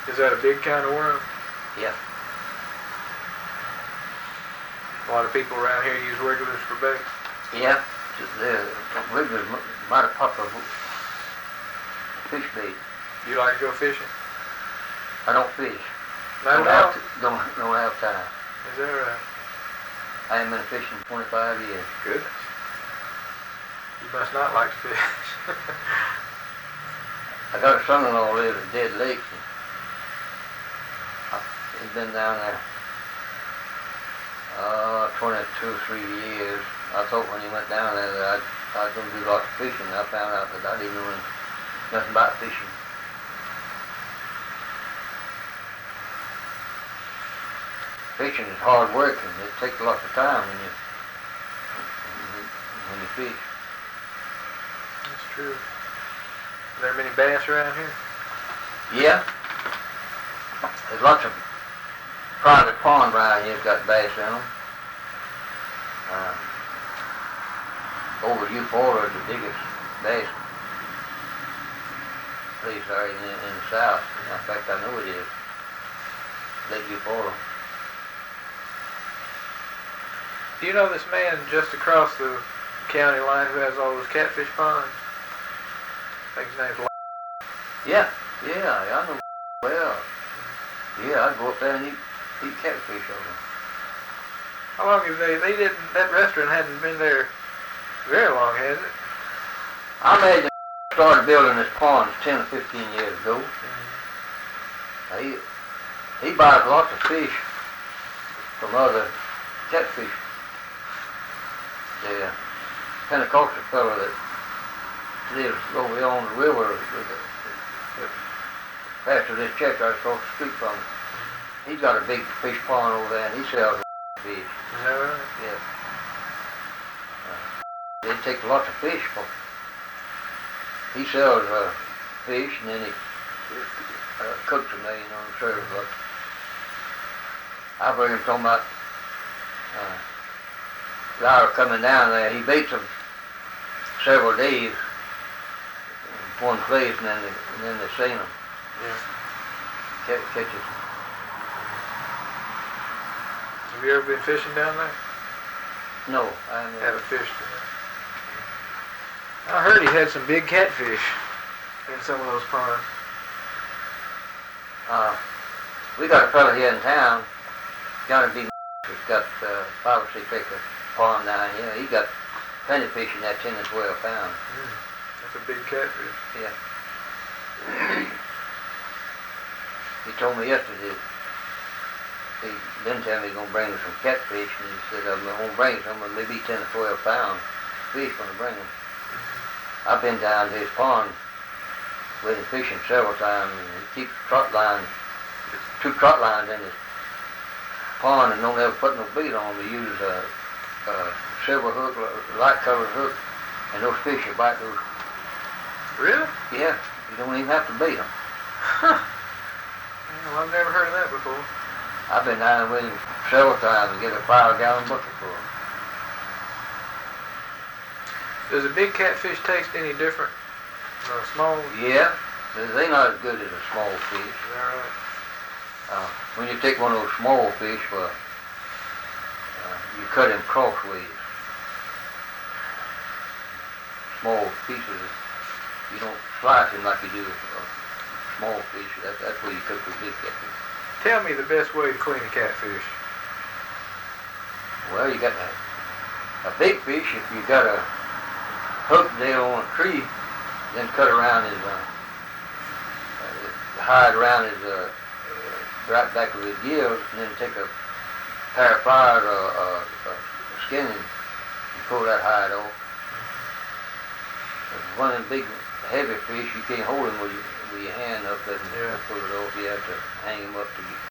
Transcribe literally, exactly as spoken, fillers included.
Is that a big kind of worm? Yeah. A lot of people around here use wigglers for bait. Yeah. The wigglers might have popped a fish bait. You like to go fishing? I don't fish. Not don't at all? Have to, don't, don't have time. Is that right? I haven't been fishing twenty-five years. Goodness. You must not like to fish. I got a son-in-law who lives at Dead Lakes. And I, he's been down there uh, twenty-two or three years. I thought when he went down there that I'd, I was going to do lots of fishing. I found out that I didn't know nothing about fishing. Fishing is hard work and it takes lots of time when you when you fish. That's true. Are there many bass around here? Yeah. There's lots of private ponds around here that's got bass in them. Uh, over Eufaula is the biggest bass place there in, in the south. In fact, I know it is. Lake Eufaula. Do you know this man just across the county line who has all those catfish ponds? I think his name's L- Yeah, yeah, I know well. Yeah, I'd go up there and eat, eat catfish over there. How long have they, they didn't, that restaurant hadn't been there very long, has it? I imagine he started building his ponds ten or fifteen years ago. Mm-hmm. He, he buys lots of fish from other catfish. The Pentecostal fellow that lives over here on the river, with the, the pastor of this church right across the street from him. He's got a big fish pond over there and he sells fish. Is that right? Yeah. Uh, they take lots of fish from him. He sells uh, fish and then he uh, cooks them there, you know, and serves them. I've heard him talking about uh, Lyra coming down there. He baits them several days in one place and then they, and then they seine them. Yeah. Catch, catches them. Have you ever been fishing down there? No, I haven't. Haven't fished there. I heard he had some big catfish in some of those ponds. Uh, we got a fellow here in town, Johnny B. He's got uh, five or six acre pond down here. He got plenty of fish in that ten and twelve pounds. Mm, that's a big catfish. Yeah. He told me yesterday he been telling me he's gonna bring me some catfish, and he said I'm gonna bring some, but maybe ten or twelve pounds fish when I bring them. I've been down to his pond with him fishing several times, and he keeps trot lines, two trot lines in his pond, and don't ever put no bait on them. He uses a, a silver hook, light colored hook, and those fish will bite those. Really? Yeah, you don't even have to bait them. Huh. Well, I've never heard of that before. I've been down with him several times and get a five gallon bucket full. Does a big catfish taste any different than a small? Yeah, they're not as good as a small fish. Is that right? Uh, when you take one of those small fish, well, uh, you cut him crossways. Small pieces, you don't slice him like you do a small fish. That, that's where you cook the big catfish. Tell me the best way to clean a catfish. Well, you got a, a big fish, if you got a hook nail on a tree, then cut around his, uh, uh, hide around his, uh, uh, right back of his gills, and then take a pair of pliers or uh, uh, skin and pull that hide off. If one of them big, heavy fish, you can't hold him with, your- with your hand up there and Yeah. pull it off. You have to hang him up to get